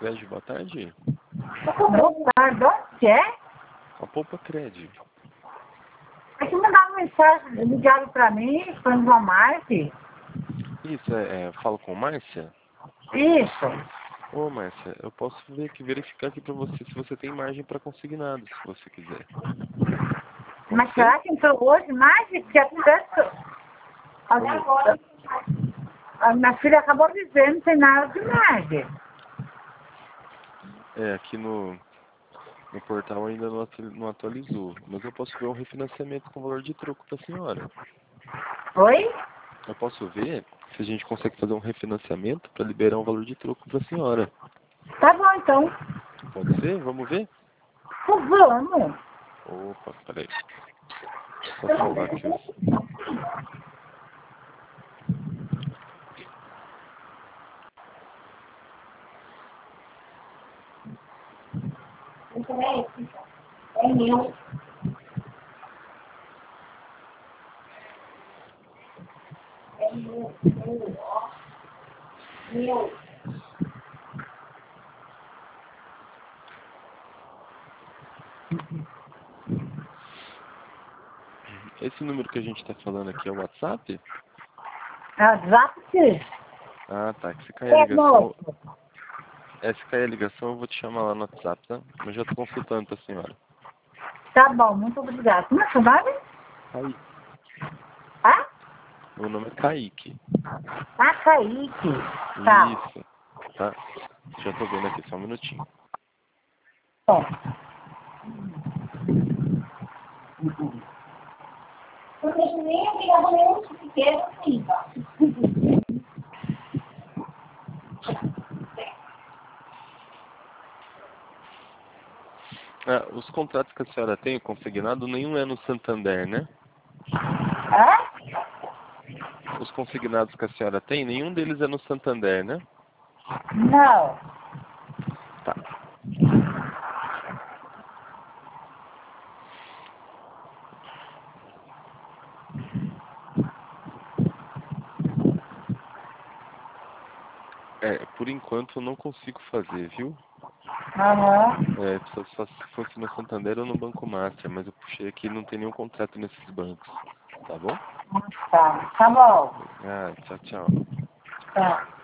Cred, boa tarde. Boa tarde, onde que é? A Poupa Cred. É que mandaram mensagem, ligaram pra mim, falando do Márcia. Isso, falo com Márcia? Isso. Ô, Márcia, eu posso verificar aqui pra você se você tem margem para consignado, se você quiser. Mas será que entrou hoje mais? Porque até... Agora, a minha filha acabou de dizer, não tem nada de margem. Aqui no portal ainda não atualizou, mas eu posso ver um refinanciamento com valor de troco pra senhora. Oi? Eu posso ver se a gente consegue fazer um refinanciamento para liberar um valor de troco pra senhora. Tá bom, então. Pode ser? Vamos ver? Vamos. Opa, peraí. Só salvar aqui. É meu. É meu. Meu. Esse número que a gente tá falando aqui é o WhatsApp? WhatsApp? Ah, tá. Que se cair a É ligação... novo. Se cair a ligação, eu vou te chamar lá no WhatsApp, tá? Mas já tô consultando pra senhora. Tá bom, muito obrigada. Como é seu nome? Kaique. Ah? Meu nome é Kaique. Ah, Kaique. Tá. Isso. Tá? Já tô vendo aqui, só um minutinho. Bom. Porque nem obrigado nem se quer assim, tá? Os contratos que a senhora tem, consignado, nenhum é no Santander, né? Hã? Os consignados que a senhora tem, nenhum deles é no Santander, né? Não. Tá. Por enquanto eu não consigo fazer, viu? Aham. Só se fosse no Santander ou no Banco Master, mas eu puxei aqui e não tem nenhum contrato nesses bancos. Tá bom? Tá. Tá bom. Tchau, tchau. Tá.